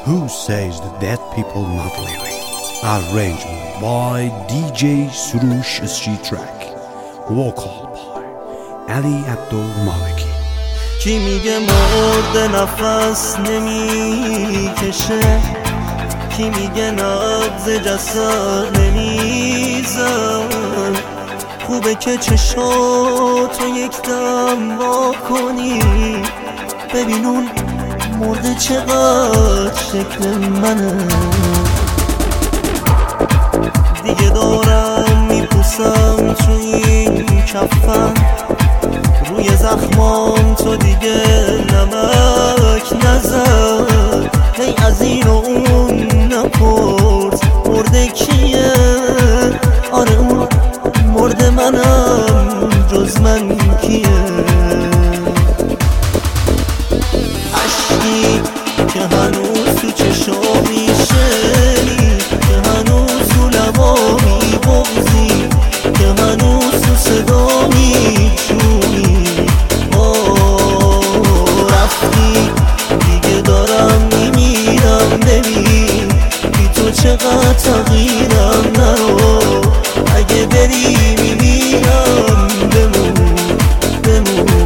Who says the dead people not living? Arrangement by DJ Surush Street Track. Vocal by Ali Abdul Maliki. کی میگه مرده نفس نمیکشه، کی میگه نبض جسد نمیزن. خوبه که چشاتو یک دم وا کنی، ببین اون مرده چقدر شکل منه. دیگه دارم میپوسم تو این کفن، روی زخمام تو دیگه نمک نزن. هی از این و اون نپرس مرده کیه، آره اون مرده منم، جز من کیه. عشقی که هنوز تو چشامی شنی، که هنوز تو لبامی بغزی، که هنوز تو صدامی چونی. رفتی دیگه دارم میمیرم، ببین بی تو چقدر تغییرم. نرو اگه بری میمیرم، بمون بمون.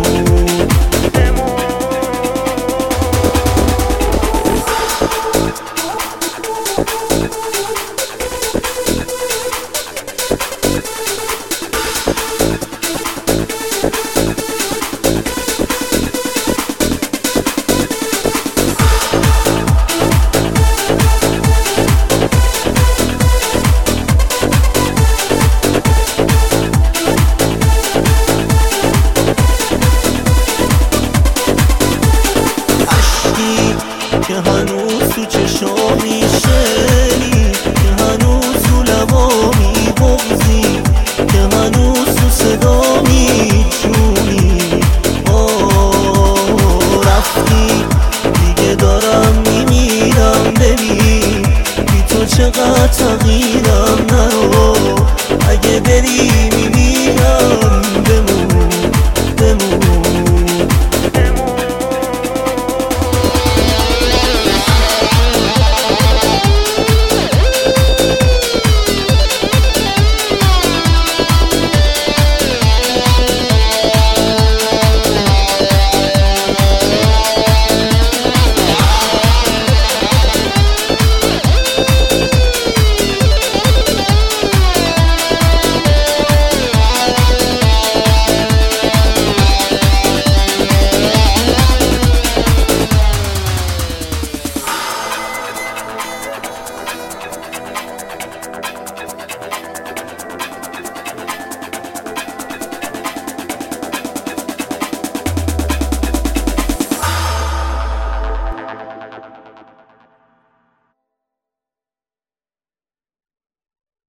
که هنوز تو چشامی شنی، که هنوز تو لبامی بغزی، که هنوز تو صدامی چونی. رفتی دیگه دارم میمیرم، ببین بی تو چقدر تغییرم. نرو اگه بری